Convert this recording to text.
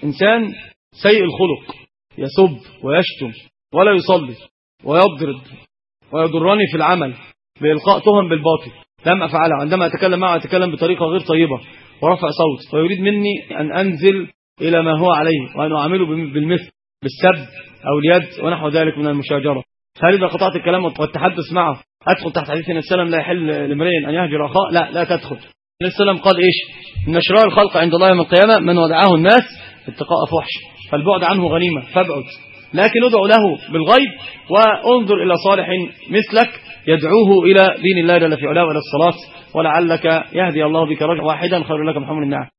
إنسان سيء الخلق يسب ويشتم ولا يصلي ويضرب ويضرني في العمل بإلقاء تهم بالباطل لم أفعله، عندما أتكلم معه أتكلم بطريقة غير طيبة ورفع صوت، ويريد مني أن أنزل إلى ما هو عليه وأن أعمله بالمثل بالسب أو اليد ونحو ذلك من المشاجرة. هل إذا قطعت الكلام والتحدث معه أدخل تحت حديث النبي صلى الله عليه وسلم لا يحل لامرئ أن يهجر أخاه؟ لا تدخل. النبي صلى الله عليه وسلم قال إيش؟ إن شرار الخلق عند الله يوم القيامة من ودعه الناس اتقاء فحش، فالبعد عنه غنيمة فابعد، لكن ادعو له بالغيب وانظر إلى صالح مثلك يدعوه إلى دين الله جل في علاه وإلى الصلاة، ولعلك يهدي الله بك رجلا واحدا خير لك من حمر النعم.